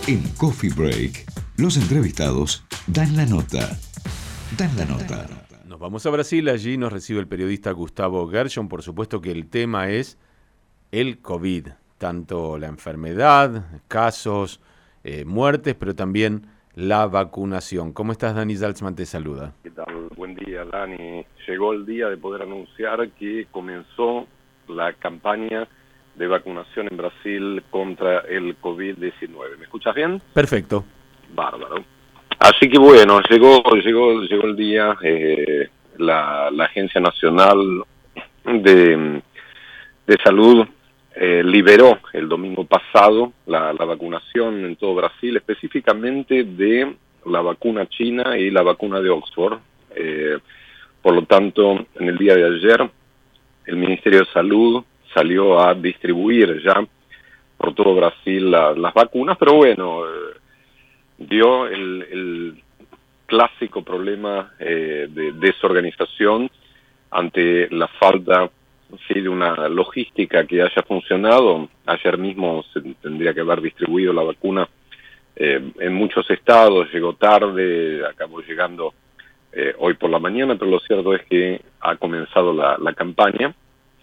En Coffee Break, los entrevistados dan la nota. Dan la nota. Nos vamos a Brasil, allí nos recibe el periodista Gustavo Gershon. Por supuesto que el tema es el COVID, tanto la enfermedad, casos, muertes, pero también la vacunación. ¿Cómo estás, Dani Zaltzman? Te saluda. ¿Qué tal? Buen día, Dani. Llegó el día de poder anunciar que comenzó la campaña de vacunación en Brasil contra el COVID-19. ¿Me escuchas bien? Perfecto. Bárbaro. Así que bueno, llegó el día. La Agencia Nacional de Salud liberó el domingo pasado la vacunación en todo Brasil, específicamente de la vacuna china y la vacuna de Oxford. Por lo tanto, en el día de ayer, el Ministerio de Salud salió a distribuir ya por todo Brasil las vacunas, pero bueno, dio el clásico problema de desorganización ante la falta de una logística que haya funcionado. Ayer mismo se tendría que haber distribuido la vacuna en muchos estados, llegó tarde, acabó llegando hoy por la mañana, pero lo cierto es que ha comenzado la campaña.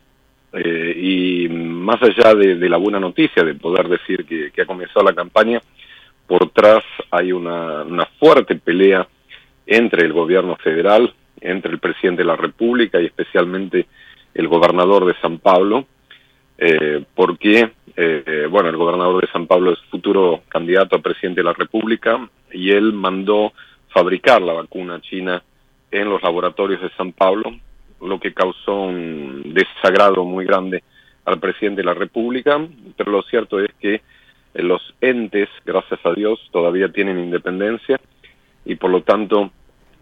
Y más allá de la buena noticia de poder decir que ha comenzado la campaña, por detrás hay una fuerte pelea entre el gobierno federal, entre el presidente de la República y especialmente el gobernador de San Pablo, porque el gobernador de San Pablo es futuro candidato a presidente de la República y él mandó fabricar la vacuna china en los laboratorios de San Pablo, lo que causó un desagrado muy grande al presidente de la República, pero lo cierto es que los entes, gracias a Dios, todavía tienen independencia y por lo tanto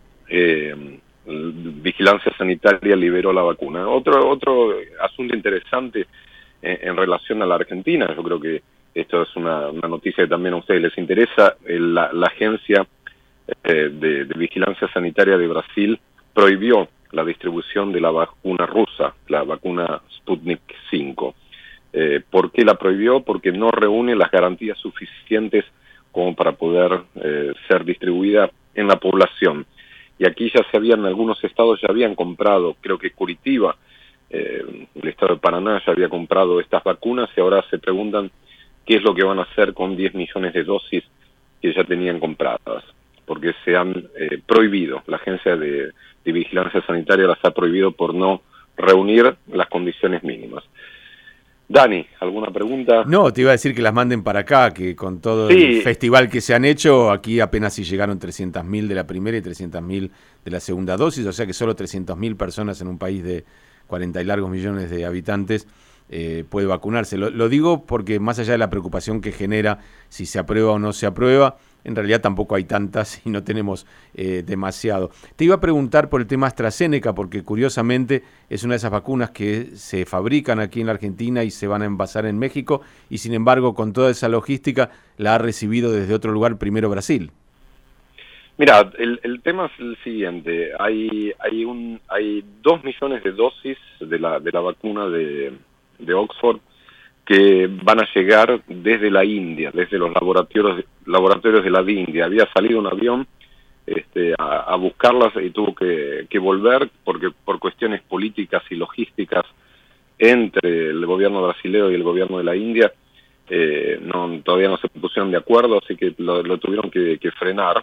Vigilancia Sanitaria liberó la vacuna. Otro asunto interesante en relación a la Argentina, yo creo que esto es una noticia que también a ustedes les interesa, la Agencia de Vigilancia Sanitaria de Brasil prohibió la distribución de la vacuna rusa, la vacuna Sputnik 5. ¿Por qué la prohibió? Porque no reúne las garantías suficientes como para poder ser distribuida en la población. Y aquí en algunos estados ya habían comprado, creo que Curitiba, el estado de Paraná ya había comprado estas vacunas y ahora se preguntan qué es lo que van a hacer con 10 millones de dosis que ya tenían compradas, porque se han prohibido, la Agencia de Vigilancia Sanitaria las ha prohibido por no reunir las condiciones mínimas. Dani, ¿alguna pregunta? No, te iba a decir que las manden para acá, que con todo el festival que se han hecho, aquí apenas si llegaron 300.000 de la primera y 300.000 de la segunda dosis, o sea que solo 300.000 personas en un país de 40 y largos millones de habitantes puede vacunarse. Lo digo porque más allá de la preocupación que genera si se aprueba o no se aprueba, en realidad tampoco hay tantas y no tenemos demasiado. Te iba a preguntar por el tema AstraZeneca, porque curiosamente es una de esas vacunas que se fabrican aquí en la Argentina y se van a envasar en México, y sin embargo con toda esa logística la ha recibido desde otro lugar, primero Brasil. Mira, el tema es el siguiente, hay 2 millones de dosis de la vacuna de Oxford que van a llegar desde la India, desde los laboratorios de la India. Había salido un avión a buscarlas y tuvo que volver porque por cuestiones políticas y logísticas entre el gobierno brasileño y el gobierno de la India todavía no se pusieron de acuerdo, así que lo tuvieron que frenar.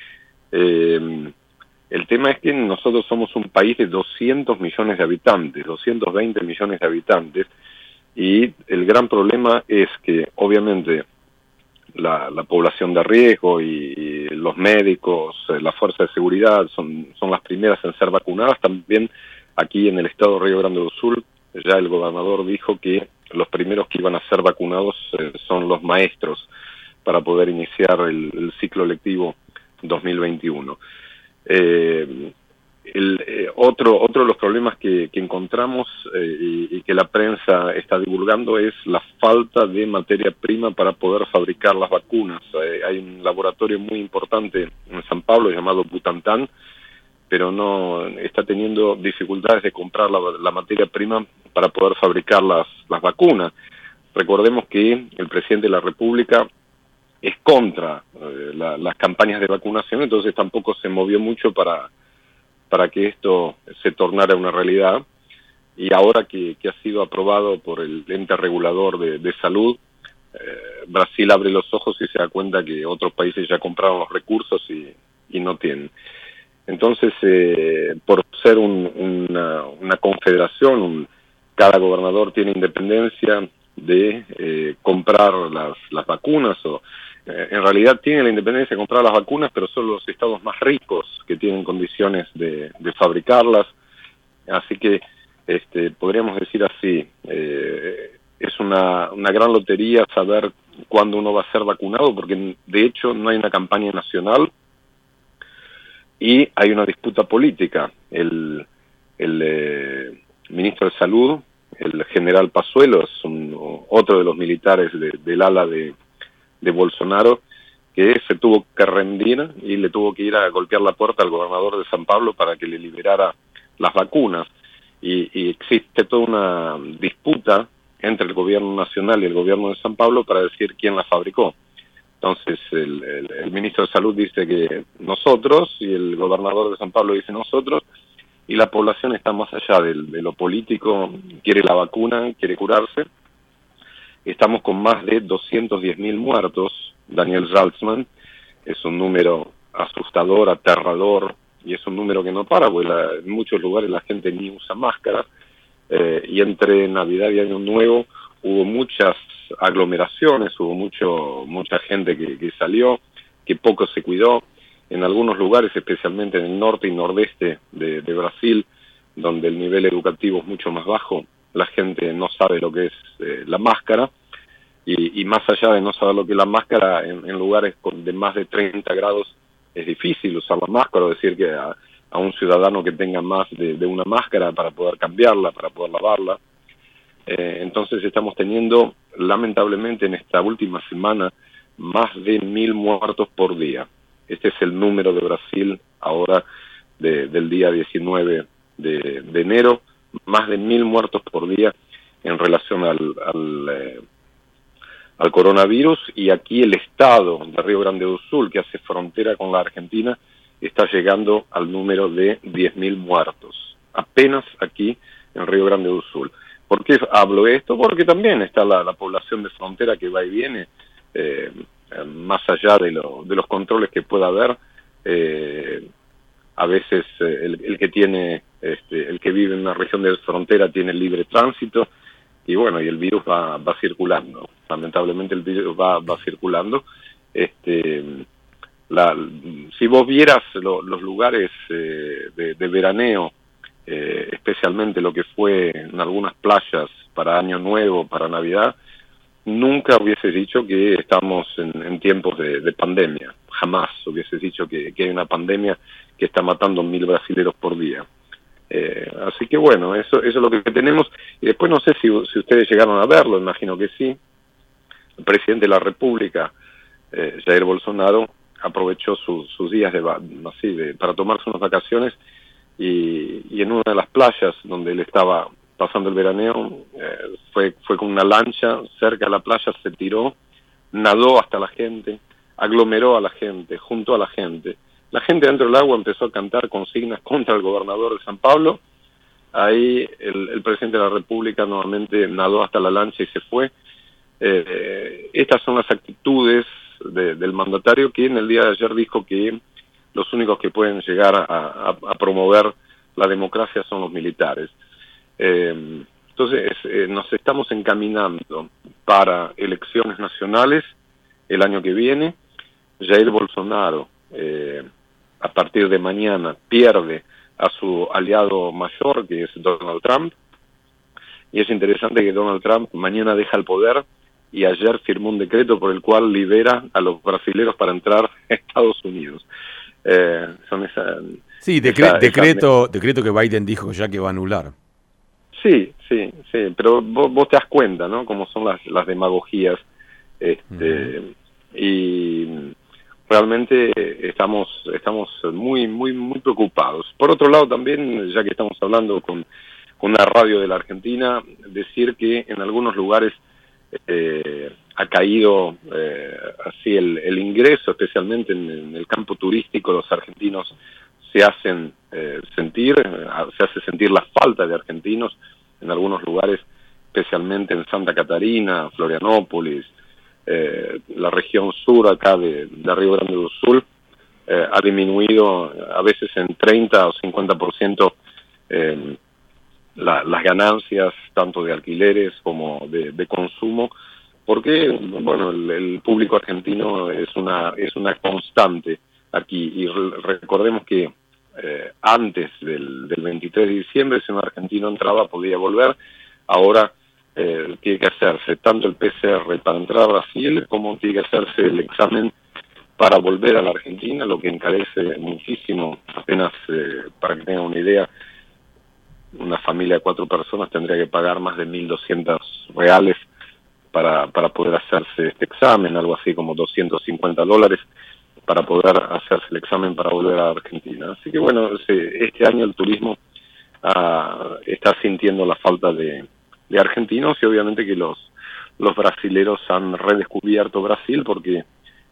El tema es que nosotros somos un país de 200 millones de habitantes, 220 millones de habitantes, y el gran problema es que obviamente la población de riesgo y los médicos, la fuerza de seguridad son las primeras en ser vacunadas. También aquí en el estado de Río Grande do Sul ya el gobernador dijo que los primeros que iban a ser vacunados son los maestros para poder iniciar el ciclo lectivo 2021. Otro de los problemas que encontramos y que la prensa está divulgando es la falta de materia prima para poder fabricar las vacunas. Hay un laboratorio muy importante en San Pablo llamado Butantan, pero no está teniendo dificultades de comprar la materia prima para poder fabricar las vacunas. Recordemos que el presidente de la República es contra las campañas de vacunación, entonces tampoco se movió mucho para que esto se tornara una realidad. Y ahora que ha sido aprobado por el ente regulador de salud, Brasil abre los ojos y se da cuenta que otros países ya compraron los recursos y no tienen. Entonces, por ser una confederación, cada gobernador tiene independencia de comprar las vacunas, en realidad tiene la independencia de comprar las vacunas, pero son los estados más ricos que tienen condiciones de fabricarlas. Así que podríamos decir así, es una gran lotería saber cuándo uno va a ser vacunado, porque de hecho no hay una campaña nacional y hay una disputa política. El ministro de Salud, el general Pazuello, es otro de los militares del ala de Bolsonaro, que se tuvo que rendir y le tuvo que ir a golpear la puerta al gobernador de San Pablo para que le liberara las vacunas. Y existe toda una disputa entre el gobierno nacional y el gobierno de San Pablo para decir quién las fabricó. Entonces el ministro de Salud dice que nosotros, y el gobernador de San Pablo dice nosotros, y la población está más allá de lo político, quiere la vacuna, quiere curarse. Estamos con más de 210.000 muertos. Daniel Salzman, es un número asustador, aterrador, y es un número que no para, porque en muchos lugares la gente ni usa máscara, y entre Navidad y Año Nuevo hubo muchas aglomeraciones, hubo mucha gente que salió, que poco se cuidó. En algunos lugares, especialmente en el norte y nordeste de Brasil, donde el nivel educativo es mucho más bajo, la gente no sabe lo que es la máscara, y más allá de no saber lo que es la máscara, en lugares de más de 30 grados es difícil usar la máscara, o decir que a un ciudadano que tenga más de una máscara para poder cambiarla, para poder lavarla. Entonces estamos teniendo, lamentablemente, en esta última semana, más de 1.000 muertos por día. Este es el número de Brasil ahora, del día 19 de enero, más de 1.000 muertos por día en relación al coronavirus. Y aquí el estado de Río Grande do Sul, que hace frontera con la Argentina, está llegando al número de 10.000 muertos, apenas aquí en Río Grande do Sul. ¿Por qué hablo de esto? Porque también está la población de frontera que va y viene, más allá de los controles que pueda haber. A veces el que tiene, el que vive en una región de frontera tiene libre tránsito, y bueno, y el virus va circulando. Lamentablemente el virus va circulando. Si vos vieras los lugares de veraneo, especialmente lo que fue en algunas playas para Año Nuevo, para Navidad, nunca hubieses dicho que estamos en tiempos de pandemia. Jamás hubieses dicho que hay una pandemia que está matando 1.000 brasileros por día. Así que bueno, eso es lo que tenemos. Y después no sé si ustedes llegaron a verlo, imagino que sí. El presidente de la República, Jair Bolsonaro, aprovechó sus días para tomarse unas vacaciones, y en una de las playas donde él estaba pasando el veraneo, fue con una lancha cerca de la playa, se tiró, nadó hasta la gente, aglomeró a la gente, juntó a la gente. La gente dentro del agua empezó a cantar consignas contra el gobernador de San Pablo. Ahí el presidente de la República nuevamente nadó hasta la lancha y se fue. Estas son las actitudes del mandatario, que en el día de ayer dijo que los únicos que pueden llegar a promover la democracia son los militares. Entonces nos estamos encaminando para elecciones nacionales el año que viene. Jair Bolsonaro, a partir de mañana, pierde a su aliado mayor, que es Donald Trump, y es interesante que Donald Trump mañana deja el poder, y ayer firmó un decreto por el cual libera a los brasileros para entrar a Estados Unidos. Decreto que Biden dijo ya que va a anular. Sí, pero vos te das cuenta, ¿no?, cómo son las demagogías, y realmente estamos muy preocupados. Por otro lado, también, ya que estamos hablando con una radio de la Argentina, decir que en algunos lugares ha caído así el ingreso, especialmente en el campo turístico. Los argentinos se hacen sentir, se hace sentir la falta de argentinos en algunos lugares, especialmente en Santa Catarina, Florianópolis, la región sur acá de Río Grande do Sul, ha disminuido a veces en 30 o 50% las ganancias tanto de alquileres como de consumo, porque bueno, el público argentino es una constante aquí, y recordemos que antes del 23 de diciembre, si un argentino entraba podía volver. Ahora tiene que hacerse tanto el PCR para entrar a Brasil como tiene que hacerse el examen para volver a la Argentina, lo que encarece muchísimo. Apenas para que tengan una idea, una familia de 4 personas tendría que pagar más de $1.200 para poder hacerse este examen, algo así como $250 para poder hacerse el examen para volver a Argentina. Así que bueno, este año el turismo está sintiendo la falta de argentinos, y obviamente que los brasileros han redescubierto Brasil, porque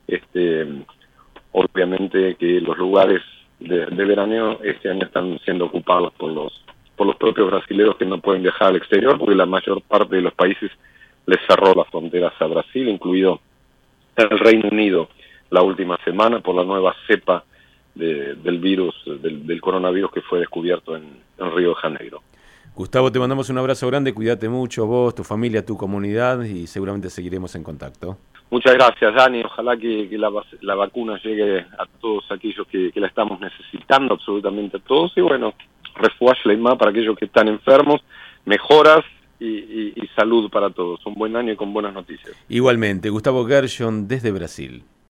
obviamente que los lugares de veraneo este año están siendo ocupados por los propios brasileros, que no pueden viajar al exterior porque la mayor parte de los países les cerró las fronteras a Brasil, incluido el Reino Unido la última semana por la nueva cepa del virus, del coronavirus que fue descubierto en Río de Janeiro. Gustavo, te mandamos un abrazo grande, cuídate mucho, vos, tu familia, tu comunidad, y seguramente seguiremos en contacto. Muchas gracias, Dani. Ojalá que la vacuna llegue a todos aquellos que la estamos necesitando, absolutamente a todos. Y bueno, refuaje la IMA para aquellos que están enfermos, mejoras y salud para todos. Un buen año y con buenas noticias. Igualmente, Gustavo Gershon desde Brasil.